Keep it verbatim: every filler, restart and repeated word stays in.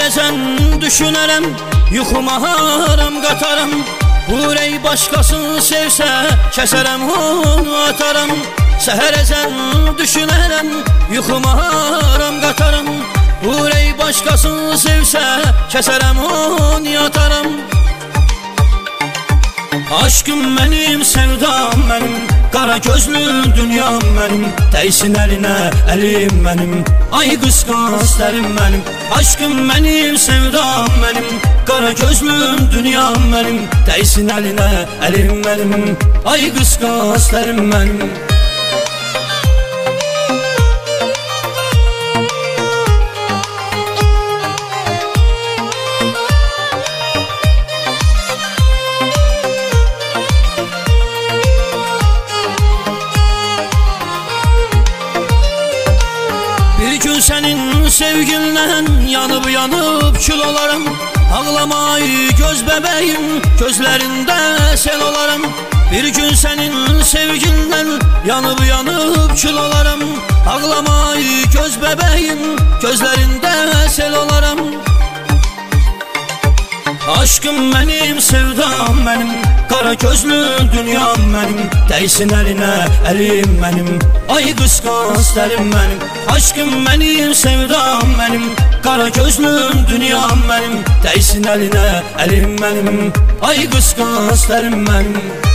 sən düşünərəm, yuxuma haram qatarım. Ürək başqasını sevsə, kəsərəm onu atarım. Səhərə sən düşünərəm, yuxuma haram qatarım. Ürək başqasını sevsə, kəsərəm onu atarım. Aşkım mənim, sevdam mənim, qara gözlü dünyam mənim. Dəysin əlinə əlim mənim, ay qısqas dərim mənim. Aşkım mənim, sevdam mənim, qara gözlü dünyam mənim. Dəysin əlinə əlim mənim, ay qısqas dərim mənim. Bir gün sənin sevgindən yanıb yanıb kül olaram. Ağlamay göz bəbəyim, gözlərində sel olaram. Bir gün sənin sevgindən yanıb yanıb kül olaram. Ağlamay göz bəbəyim, gözlərində sel olaram. Aşkım mənim, sevdam mənim, qara gözlü dünyam mənim. Dəysin əlinə əlim mənim, ay qısqas dərim mənim. Aşkım mənim, sevdam mənim, qara gözlü dünyam mənim. Dəysin əlinə əlim mənim, ay qısqas dərim mənim.